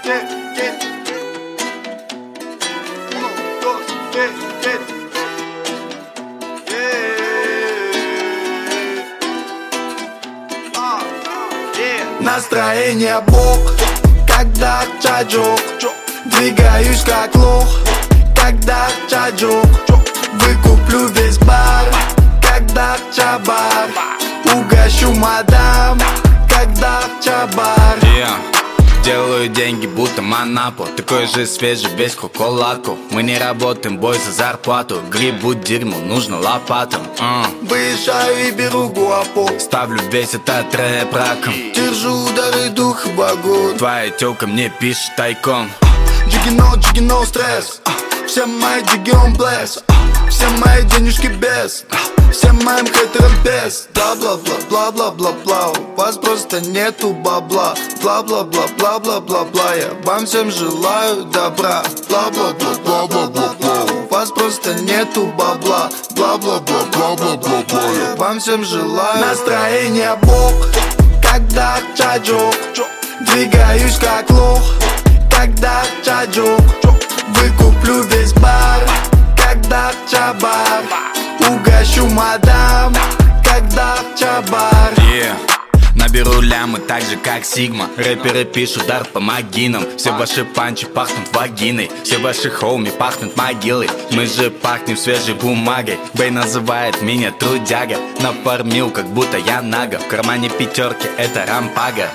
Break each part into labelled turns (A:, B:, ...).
A: Настроение бог, когда чаджок. Двигаюсь как лох, когда чаджок. Выкуплю весь бар, когда чабар. Угощу мадам, когда чабар.
B: Делаю деньги, будто Монапо. Такой же свежий, весь коколадку. Мы не работаем, бой за зарплату. Грибу дерьмо, нужно лопатам.
A: Выезжаю и беру гуапо.
B: Ставлю весь этот рэп раком.
A: Держу удары духа богов.
B: Твоя тёлка мне пишет тайком.
A: Джигино, стресс. Все мои диги он блесс. Все мои денежки без. Всем моим хейтерам без. Бла-бла-бла-бла-бла-бла-бла. У вас просто нету бабла. Бла-бла-бла-бла-бла-бла-бла. Я вам всем желаю добра. Бла-бла-бла-бла-бла-бла-бла. У вас просто нету бабла. Бла-бла-бла-бла-бла-бла-бла. Я вам всем желаю. Настроение бог, когда чаджок. Двигаюсь как лох, когда чаджок. Выкуплю весь бар, когда чабар. Угощу мадам, когда чабар.
B: Наберу лямы так же, как Сигма. Рэперы пишут, дар, помоги нам. Все ваши панчи пахнут вагиной. Все ваши хоуми пахнут могилой. Мы же пахнем свежей бумагой. Бэй называет меня трудяга. Нафармил, как будто я нага. В кармане пятерки, это рампага.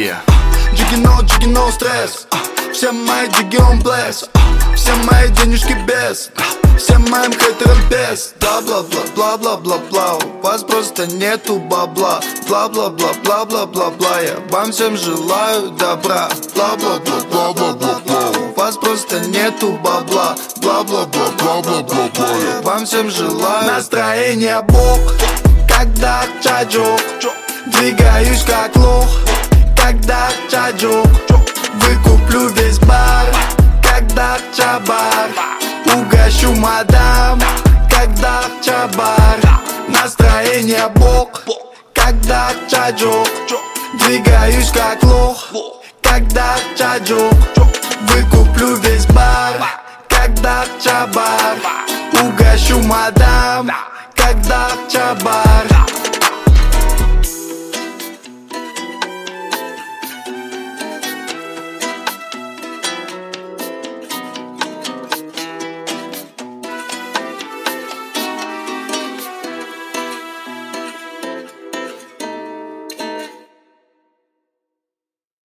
A: Джигино, стресс. Все мои диги он блесс. Все мои денежки без. Всем моим хейтерам без. Бла-бла-бла-бла-бла-бла-бла. У вас просто нету бабла. Бла-бла-бла-бла-бла-бла-бла. Я вам всем желаю добра. Бла-бла-бла-бла-бла-бла-бла. У вас просто нету бабла. Бла-бла-бла-бла-бла-бла-бла. Я вам всем желаю. Настроение бог, когда чаджок. Двигаюсь как лох, когда чаджок. Выкуплю весь бар, когда чабар. Угощу мадам, когда чабар. Настроение бог, когда чаджок. Двигаюсь как лох, когда чаджок. Выкуплю весь бар, когда чабар. Угощу мадам, когда чабар.